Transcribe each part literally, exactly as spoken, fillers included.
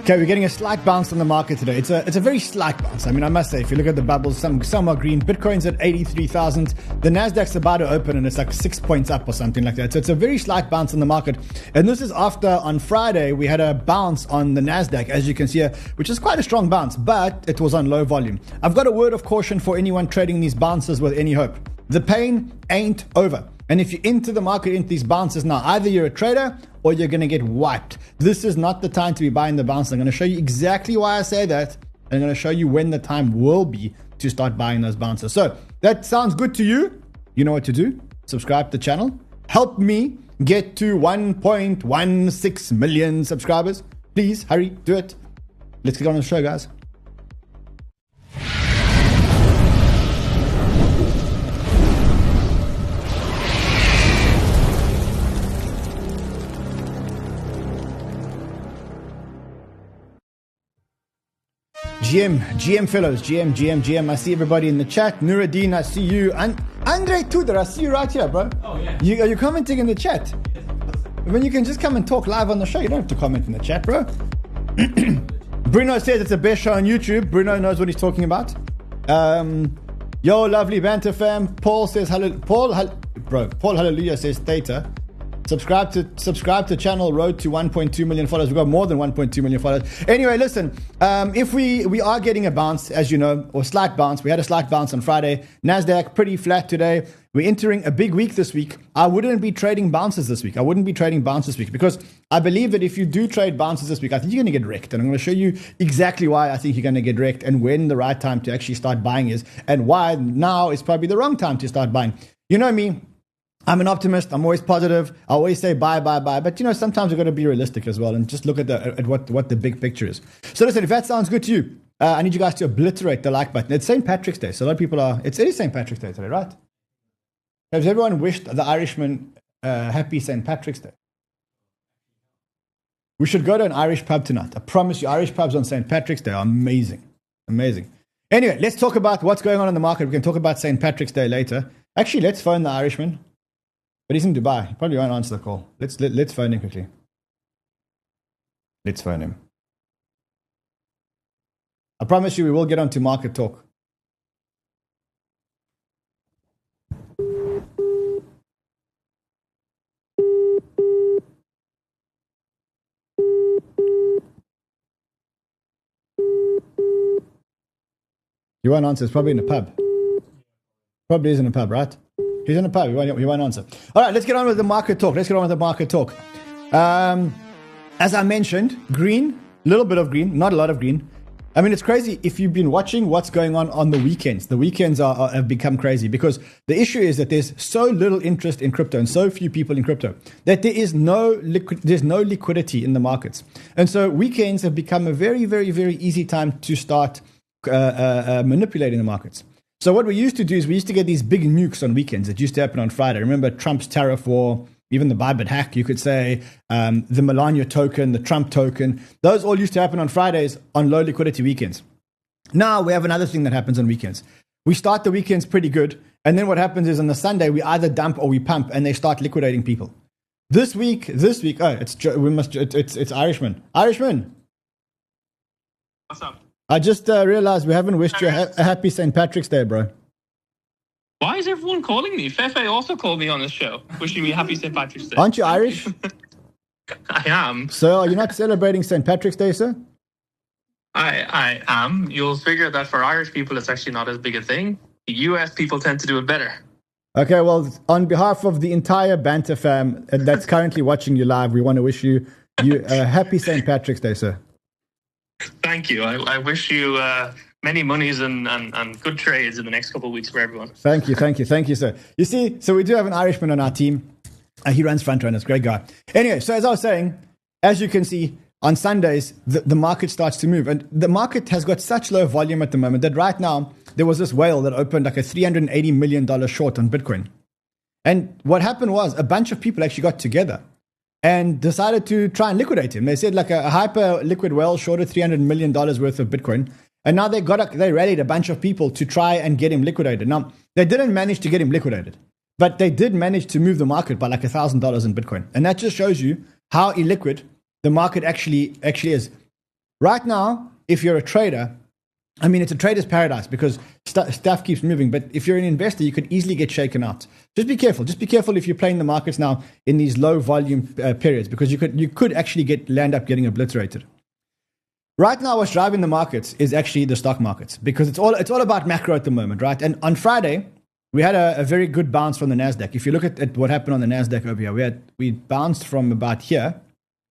Okay, we're getting a slight bounce on the market today. It's a it's a very slight bounce. I mean, I must say, if you look at the bubbles, some some are green. Bitcoin's at eighty-three thousand. The Nasdaq's about to open, and it's like six points up or something like that. So it's a very slight bounce on the market. And this is after on Friday we had a bounce on the Nasdaq, as you can see here, which is quite a strong bounce, but it was on low volume. I've got a word of caution for anyone trading these bounces with any hope. The pain ain't over. And if you're into the market, into these bounces now, either you're a trader or you're going to get wiped. This is not the time to be buying the bounces. I'm going to show you exactly why I say that. And I'm going to show you when the time will be to start buying those bounces. So that sounds good to you. You know what to do. Subscribe to the channel. Help me get to one point one six million subscribers. Please hurry, do it. Let's get on the show, guys. G M, G M fellows, G M, G M, G M. I see everybody in the chat. Nuruddin, I see you. And Andre Tudor, I see you right here, bro. Oh, yeah. You, are you commenting in the chat? When you can just come and talk live on the show, you don't have to comment in the chat, bro. Bruno says it's the best show on YouTube. Bruno knows what he's talking about. Um, yo, lovely banter fam. Paul says, hello, Paul, hall- bro, Paul Hallelujah says theta. Subscribe to subscribe to channel Road to one point two million followers. We've got more than one point two million followers. Anyway, listen, um, if we, we are getting a bounce, as you know, or slight bounce. We had a slight bounce on Friday. NASDAQ pretty flat today. We're entering a big week this week. I wouldn't be trading bounces this week. I wouldn't be trading bounces this week because I believe that if you do trade bounces this week, I think you're going to get wrecked. And I'm going to show you exactly why I think you're going to get wrecked and when the right time to actually start buying is and why now is probably the wrong time to start buying. You know me. I'm an optimist. I'm always positive. I always say buy, buy, buy. But, you know, sometimes we've got to be realistic as well and just look at the at what, what the big picture is. So, listen, if that sounds good to you, uh, I need you guys to obliterate the like button. It's Saint Patrick's Day. So, a lot of people are... It's, it is Saint Patrick's Day today, right? Has everyone wished the Irishman uh, happy Saint Patrick's Day? We should go to an Irish pub tonight. I promise you, Irish pubs on Saint Patrick's Day are amazing. Amazing. Anyway, let's talk about what's going on in the market. We can talk about Saint Patrick's Day later. Actually, let's phone the Irishman. But he's in Dubai. He probably won't answer the call. Let's let, let's phone him quickly. Let's phone him. I promise you we will get on to market talk. He won't answer. It's probably in a pub. Probably is in a pub, right? He's in a pub. He won't, he won't answer. All right, let's get on with the market talk. Let's get on with the market talk. Um, as I mentioned, green, a little bit of green, not a lot of green. I mean, it's crazy if you've been watching what's going on on the weekends. The weekends are, are, have become crazy because the issue is that there's so little interest in crypto and so few people in crypto that there is no liquid, there's no liquidity in the markets. And so weekends have become a very, very, very easy time to start uh, uh, uh, manipulating the markets. So what we used to do is we used to get these big nukes on weekends. It used to happen on Friday. Remember Trump's tariff war, even the Bybit hack, you could say, um, the Melania token, the Trump token. Those all used to happen on Fridays on low liquidity weekends. Now we have another thing that happens on weekends. We start the weekends pretty good. And then what happens is on the Sunday, we either dump or we pump and they start liquidating people. This week, this week, oh, it's we must it's it's, it's Irishman. Irishman. What's up? I just uh, realized we haven't wished you a, ha- a happy Saint Patrick's Day, bro. Why is everyone calling me? Fefe also called me on this show, wishing me happy Saint Patrick's Day. Aren't you Irish? I am. So are you not celebrating Saint Patrick's Day, sir? I I am. You'll figure that for Irish people, it's actually not as big a thing. The U S people tend to do it better. Okay, well, on behalf of the entire Banter fam that's currently watching you live, we want to wish you you a happy Saint Patrick's Day, sir. Thank you. I, I wish you uh, many monies and, and, and good trades in the next couple of weeks for everyone. Thank you, thank you, thank you, sir. You see, so we do have an Irishman on our team. Uh, he runs front runners, great guy. Anyway, so as I was saying, as you can see, on Sundays, the, the market starts to move. And the market has got such low volume at the moment that right now, there was this whale that opened like a three hundred eighty million dollars short on Bitcoin. And what happened was a bunch of people actually got together and decided to try and liquidate him. They said like a, a hyper liquid whale shorted three hundred million dollars worth of Bitcoin. And now they got a, they rallied a bunch of people to try and get him liquidated. Now, they didn't manage to get him liquidated, but they did manage to move the market by like one thousand dollars in Bitcoin. And that just shows you how illiquid the market actually actually is. Right now, if you're a trader, I mean, it's a trader's paradise because st- stuff keeps moving. But if you're an investor, you could easily get shaken out. Just be careful. Just be careful if you're playing the markets now in these low volume uh, periods, because you could you could actually get land up getting obliterated. Right now, what's driving the markets is actually the stock markets, because it's all it's all about macro at the moment, right? And on Friday, we had a, a very good bounce from the Nasdaq. If you look at, at what happened on the Nasdaq over here, we had we bounced from about here.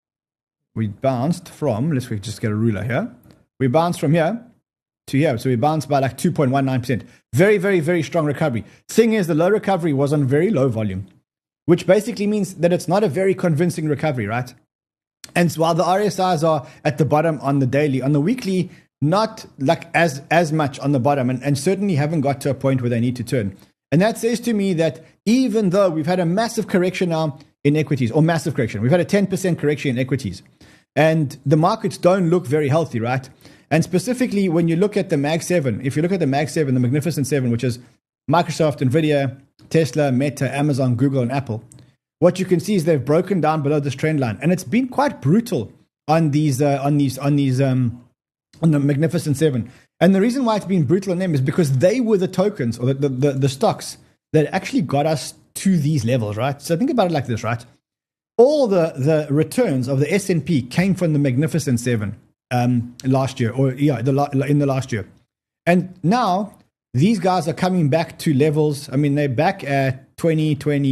We bounced from, let's just get a ruler here. We bounced from here to here. So we bounced by like two point one nine percent. Very, very, very strong recovery. Thing is, the low recovery was on very low volume, which basically means that it's not a very convincing recovery, right? And so while the R S Is are at the bottom on the daily, on the weekly, not like as, as much on the bottom, and, and certainly haven't got to a point where they need to turn. And that says to me that even though we've had a massive correction now in equities, or massive correction, we've had a ten percent correction in equities, and the markets don't look very healthy, right? And specifically, when you look at the Mag seven, if you look at the Mag seven, the Magnificent Seven, which is Microsoft, Nvidia, Tesla, Meta, Amazon, Google, and Apple, what you can see is they've broken down below this trend line, and it's been quite brutal on these, uh, on these, on these, um, on the Magnificent Seven. And the reason why it's been brutal on them is because they were the tokens, or the, the, the, the stocks that actually got us to these levels, right? So think about it like this, right? All the, the returns of the S and P came from the Magnificent Seven um, last year, or yeah, the, in the last year. And now these guys are coming back to levels. I mean, they're back at twenty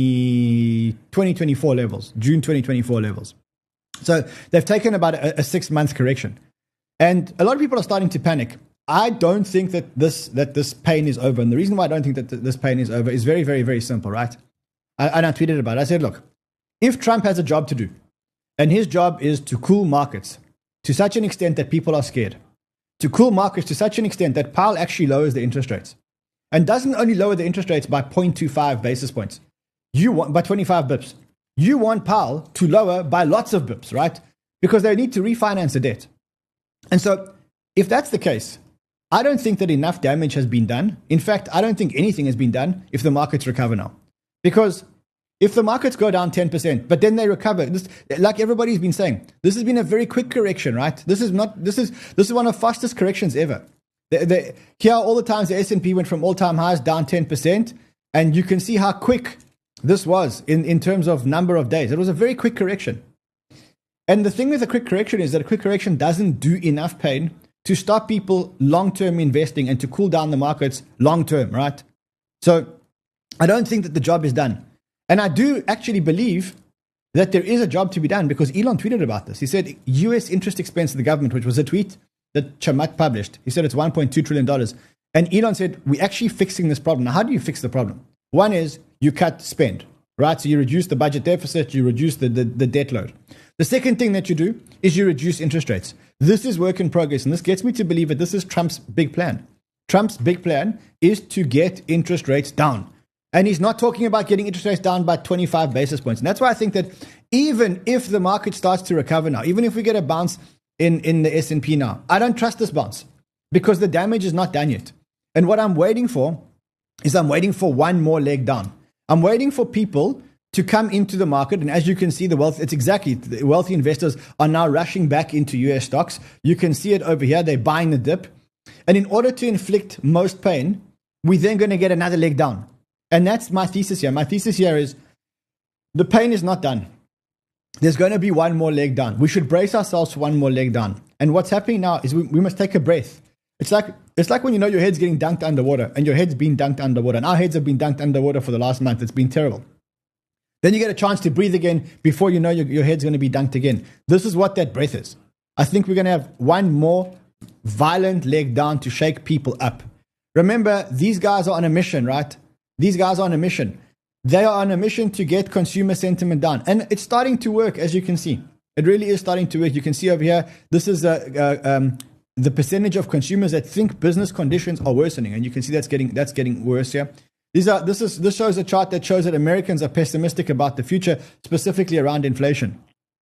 twenty, twenty twenty-four levels, June twenty twenty-four levels. So they've taken about a, a six-month correction. And a lot of people are starting to panic. I don't think that this that this pain is over. And the reason why I don't think that th- this pain is over is very, very, very simple, right? I, and I tweeted about it. I said, look, if Trump has a job to do, and his job is to cool markets to such an extent that people are scared, to cool markets to such an extent that Powell actually lowers the interest rates, and doesn't only lower the interest rates by zero point two five basis points, you want by twenty-five bips. You want Powell to lower by lots of bips, right? Because they need to refinance the debt. And so if that's the case, I don't think that enough damage has been done. In fact, I don't think anything has been done if the markets recover now. Because if the markets go down ten percent, but then they recover, this, like everybody's been saying, this has been a very quick correction, right? This is not. This is this is one of the fastest corrections ever. The, the, here are all the times the S and P went from all-time highs down ten percent, and you can see how quick this was in, in terms of number of days. It was a very quick correction. And the thing with a quick correction is that a quick correction doesn't do enough pain to stop people long-term investing and to cool down the markets long-term, right? So I don't think that the job is done. And I do actually believe that there is a job to be done, because Elon tweeted about this. He said U S interest expense to the government, which was a tweet that Chamath published. He said it's one point two trillion dollars. And Elon said, we're actually fixing this problem. Now, how do you fix the problem? One is you cut spend, right? So you reduce the budget deficit, you reduce the, the, the debt load. The second thing that you do is you reduce interest rates. This is work in progress. And this gets me to believe that this is Trump's big plan. Trump's big plan is to get interest rates down. And he's not talking about getting interest rates down by twenty-five basis points. And that's why I think that even if the market starts to recover now, even if we get a bounce in, in the S and P now, I don't trust this bounce because the damage is not done yet. And what I'm waiting for is I'm waiting for one more leg down. I'm waiting for people to come into the market. And as you can see, the wealth, it's exactly, the wealthy investors are now rushing back into U S stocks. You can see it over here. They're buying the dip. And in order to inflict most pain, we're then going to get another leg down. And that's my thesis here. My thesis here is the pain is not done. There's going to be one more leg down. We should brace ourselves for one more leg down. And what's happening now is we, we must take a breath. It's like it's like when you know your head's getting dunked underwater, and your head's been dunked underwater. And our heads have been dunked underwater for the last month. It's been terrible. Then you get a chance to breathe again before you know your, your head's going to be dunked again. This is what that breath is. I think we're going to have one more violent leg down to shake people up. Remember, these guys are on a mission, right? These guys are on a mission. They are on a mission to get consumer sentiment down. And it's starting to work, as you can see. It really is starting to work. You can see over here, this is uh, uh, um, the percentage of consumers that think business conditions are worsening. And you can see that's getting that's getting worse here. These are, this, is, this shows a chart that shows that Americans are pessimistic about the future, specifically around inflation.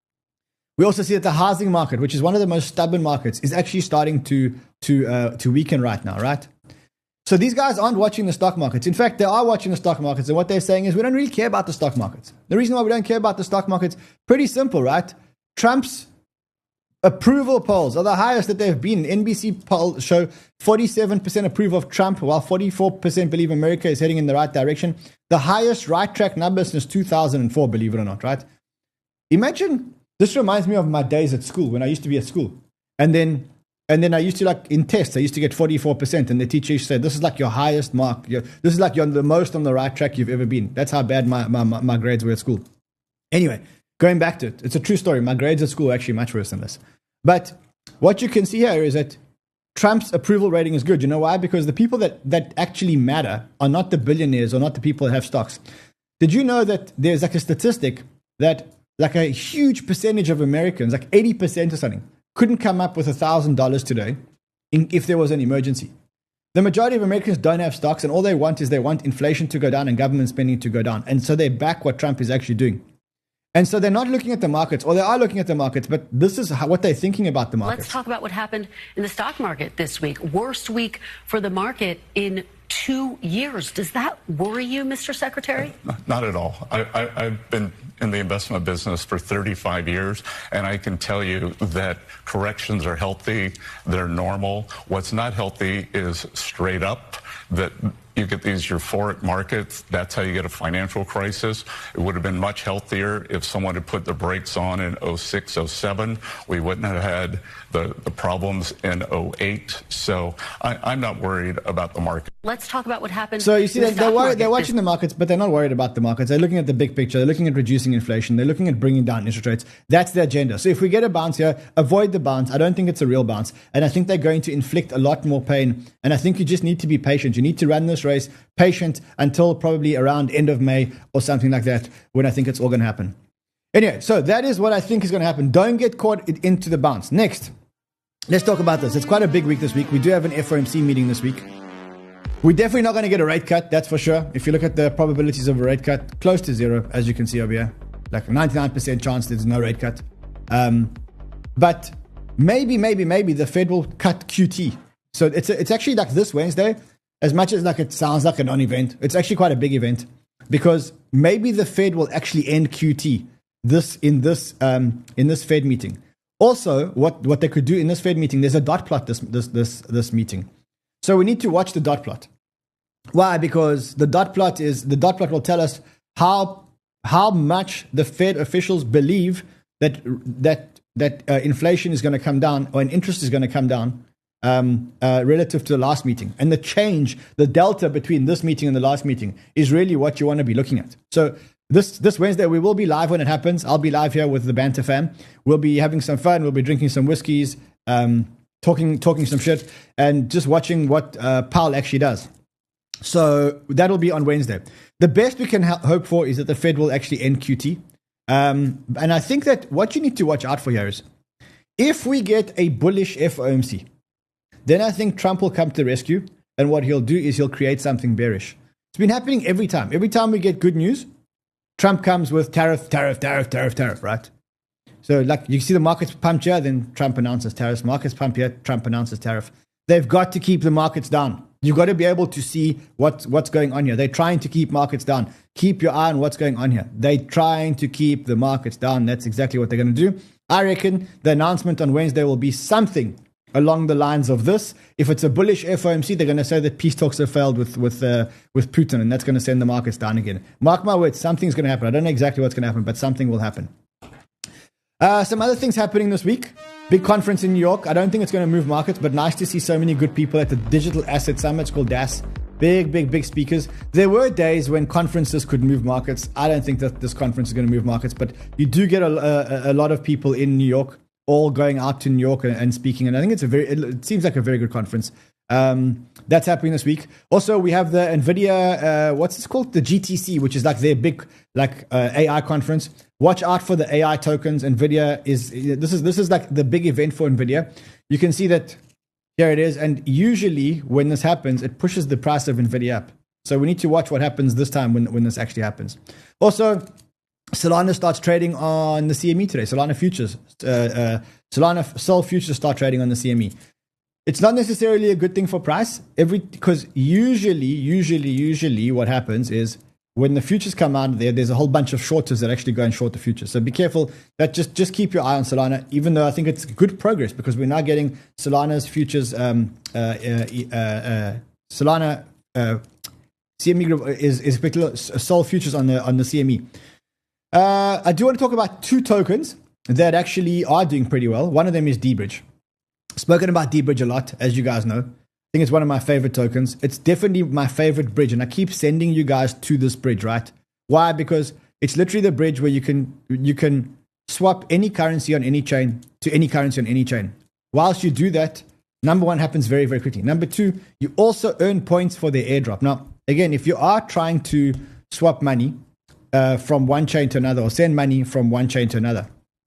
We also see that the housing market, which is one of the most stubborn markets, is actually starting to, to, uh, to weaken right now, right? So these guys aren't watching the stock markets. In fact, they are watching the stock markets. And what they're saying is, we don't really care about the stock markets. The reason why we don't care about the stock markets, pretty simple, right? Trump's approval polls are the highest that they've been. N B C polls show forty-seven percent approve of Trump, while forty-four percent believe America is heading in the right direction. The highest right track number since two thousand four, believe it or not, right? Imagine, this reminds me of my days at school, when I used to be at school. And then and then I used to, like, in tests, I used to get forty-four percent, and the teacher used to say, this is like your highest mark. You're, this is like you're the most on the right track you've ever been. That's how bad my, my, my grades were at school. Anyway, going back to it, it's a true story. My grades at school were actually much worse than this. But what you can see here is that Trump's approval rating is good. You know why? Because the people that, that actually matter are not the billionaires or not the people that have stocks. Did you know that there's like a statistic that like a huge percentage of Americans, like eighty percent or something, couldn't come up with one thousand dollars today in, if there was an emergency? The majority of Americans don't have stocks, and all they want is they want inflation to go down and government spending to go down. And so they back what Trump is actually doing. And so they're not looking at the markets, or they are looking at the markets, but this is how, what they're thinking about the markets. Let's talk about what happened in the stock market this week. Worst week for the market in two years. Does that worry you, Mister Secretary? Not at all. I, I, I've been in the investment business for thirty-five years, and I can tell you that corrections are healthy. They're normal. What's not healthy is straight up, that you get these euphoric markets. That's how you get a financial crisis. It would have been much healthier if someone had put the brakes on in oh six, oh seven. We wouldn't have had the, the problems in oh eight. So I, I'm not worried about the market. Let's talk about what happened. So you see, the they're, they're, worried, they're watching this- the markets, but they're not worried about the markets. They're looking at the big picture. They're looking at reducing inflation. They're looking at bringing down interest rates. That's the agenda. So if we get a bounce here, avoid the bounce. I don't think it's a real bounce. And I think they're going to inflict a lot more pain. And I think you just need to be patient. You need to run this race patient until probably around end of May or something like that, when I think it's all going to happen. Anyway, so that is what I think is going to happen. Don't get caught into the bounce. Next, let's talk about this. It's quite a big week this week. We do have an F O M C meeting this week. We're definitely not going to get a rate cut, that's for sure. If you look at the probabilities of a rate cut, close to zero, as you can see over here. Like ninety-nine percent chance there's no rate cut. Um, but maybe, maybe, maybe the Fed will cut Q T. So it's a, it's actually like this Wednesday. As much as like it sounds like a non-event, it's actually quite a big event, because maybe the Fed will actually end Q T this in this um, in this Fed meeting. Also, what, what they could do in this Fed meeting, there's a dot plot this this this this meeting, so we need to watch the dot plot. Why? Because the dot plot is the dot plot will tell us how how much the Fed officials believe that that that uh, inflation is going to come down, or an interest is going to come down. Um, uh, relative to the last meeting. And the change, the delta between this meeting and the last meeting is really what you want to be looking at. So this this Wednesday, we will be live when it happens. I'll be live here with the Banter fam. We'll be having some fun. We'll be drinking some whiskeys, um, talking talking some shit, and just watching what uh, Powell actually does. So that'll be on Wednesday. The best we can ha- hope for is that the Fed will actually end Q T. Um, and I think that what you need to watch out for here is, if we get a bullish F O M C, then I think Trump will come to the rescue, and what he'll do is he'll create something bearish. It's been happening every time. Every time we get good news, Trump comes with tariff, tariff, tariff, tariff, tariff, right? So like you see the markets pump here, then Trump announces tariffs. Markets pump here, Trump announces tariff. They've got to keep the markets down. You've got to be able to see what, what's going on here. They're trying to keep markets down. Keep your eye on what's going on here. They're trying to keep the markets down. That's exactly what they're going to do. I reckon the announcement on Wednesday will be something along the lines of this. If it's a bullish F O M C, they're going to say that peace talks have failed with with uh, with Putin, and that's going to send the markets down again. Mark my words, something's going to happen. I don't know exactly what's going to happen, but something will happen. Uh, some other things happening this week. Big conference in New York. I don't think it's going to move markets, but nice to see so many good people at the Digital Asset Summit. It's called D A S. Big, big, big speakers. There were days when conferences could move markets. I don't think that this conference is going to move markets, but you do get a, a, a lot of people in New York all going out to New York and, and speaking. And I think it's a very, it seems like a very good conference. Um, that's happening this week. Also, we have the NVIDIA, uh, what's this called? The G T C, which is like their big like uh, A I conference. Watch out for the A I tokens. NVIDIA is, this is, this is like the big event for NVIDIA. You can see that here it is. And usually when this happens, it pushes the price of NVIDIA up. So we need to watch what happens this time when, when this actually happens. Also, Solana starts trading on the C M E today. Solana futures, uh, uh, Solana Sol futures start trading on the C M E. It's not necessarily a good thing for price, every because usually, usually, usually, what happens is when the futures come out there, there's a whole bunch of shorters that actually go and short the futures. So be careful. That just just keep your eye on Solana, even though I think it's good progress because we're now getting Solana's futures, um, uh, uh, uh, uh, Solana uh, C M E group is is particular sold futures on the on the C M E. Uh, I do want to talk about two tokens that actually are doing pretty well. One of them is D-Bridge. Spoken about D-Bridge a lot, as you guys know. I think it's one of my favorite tokens. It's definitely my favorite bridge, and I keep sending you guys to this bridge, right? Why? Because it's literally the bridge where you can you can swap any currency on any chain to any currency on any chain. Whilst you do that, number one happens very, very quickly. Number two, you also earn points for the airdrop. Now, again, if you are trying to swap money uh, from one chain to another or send money from one chain to another,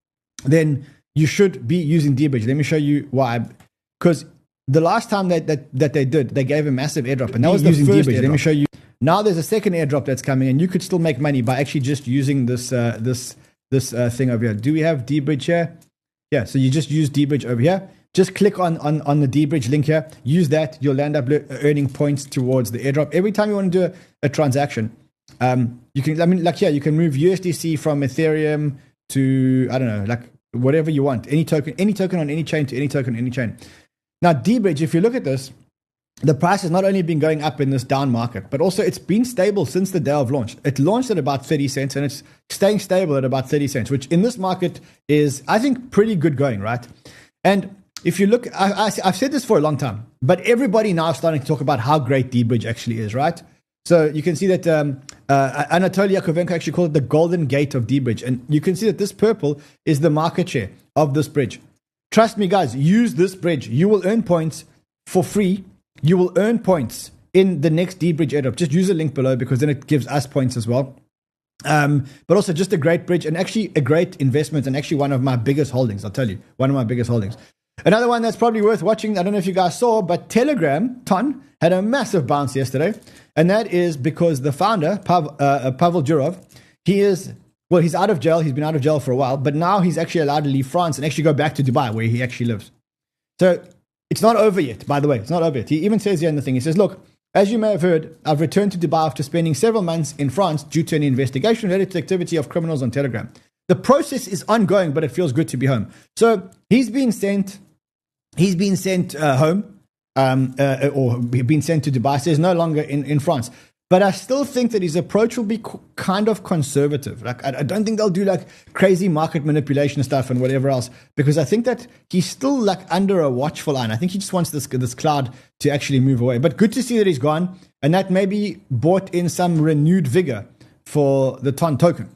then you should be using D-Bridge. Let me show you why. Because the last time that, that, that they did, they gave a massive airdrop, and that was the using first airdrop. Let me show you. Now there's a second airdrop that's coming, and you could still make money by actually just using this uh, this this uh, thing over here. Do we have D-Bridge here? Yeah, so you just use D-Bridge over here. Just click on, on, on the D-Bridge link here. Use that. You'll end up earning points towards the airdrop. Every time you want to do a, a transaction, um, you can, I mean, like here, you can move U S D C from Ethereum to, I don't know, like whatever you want. Any token, any token on any chain to any token on any chain. Now, D-Bridge, if you look at this, the price has not only been going up in this down market, but also it's been stable since the day of launch. It launched at about thirty cents and it's staying stable at about thirty cents, which in this market is, I think, pretty good going, right? And if you look, I, I, I've said this for a long time, but everybody now is starting to talk about how great D-Bridge actually is, right? So you can see that um, uh, Anatoly Yakovenko actually called it the golden gate of D-Bridge. And you can see that this purple is the market share of this bridge. Trust me, guys, use this bridge. You will earn points for free. You will earn points in the next D-Bridge airdrop. Just use the link below because then it gives us points as well. Um, but also just a great bridge and actually a great investment and actually one of my biggest holdings, I'll tell you. One of my biggest holdings. Another one that's probably worth watching, I don't know if you guys saw, but Telegram, Ton, had a massive bounce yesterday. And that is because the founder, Pav, uh, Pavel Durov, he is... Well, he's out of jail. He's been out of jail for a while, but now he's actually allowed to leave France and actually go back to Dubai, where he actually lives. So it's not over yet, by the way. It's not over yet. He even says here in the thing, he says, look, as you may have heard, I've returned to Dubai after spending several months in France due to an investigation related to the activity of criminals on Telegram. The process is ongoing, but it feels good to be home. So he's been sent, he's been sent uh, home, um, uh, or been sent to Dubai. So he's no longer in, in France. But I still think that his approach will be co- kind of conservative. Like I, I don't think they'll do like crazy market manipulation stuff and whatever else, because I think that he's still like under a watchful eye. And I think he just wants this this cloud to actually move away. But good to see that he's gone, and that maybe brought in some renewed vigor for the Ton token.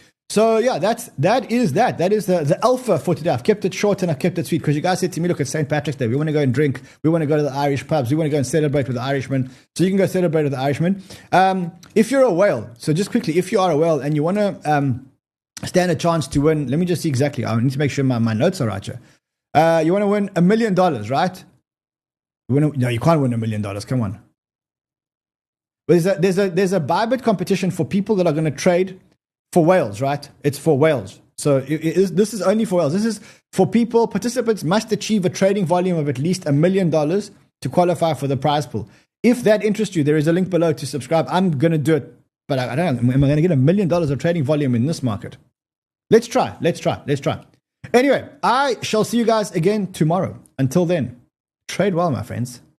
So yeah, that's that is that. That is the, the alpha for today. I've kept it short and I've kept it sweet because you guys said to me, look, it's Saint Patrick's Day. We want to go and drink. We want to go to the Irish pubs. We want to go and celebrate with the Irishmen. So you can go celebrate with the Irishmen. Um, if you're a whale, so just quickly, if you are a whale and you want to um, stand a chance to win, let me just see exactly. I need to make sure my, my notes are right here. Uh, you want to win a million dollars, right? You wanna, no, you can't win a million dollars. Come on. But there's a, there's a, there's a Bybit competition for people that are going to trade for whales, right? It's for whales. So it, it is, this is only for whales. This is for people. Participants must achieve a trading volume of at least a million dollars to qualify for the prize pool. If that interests you, there is a link below to subscribe. I'm going to do it, but I, I don't know. Am I going to get a million dollars of trading volume in this market? Let's try. Let's try. Let's try. Anyway, I shall see you guys again tomorrow. Until then, trade well, my friends.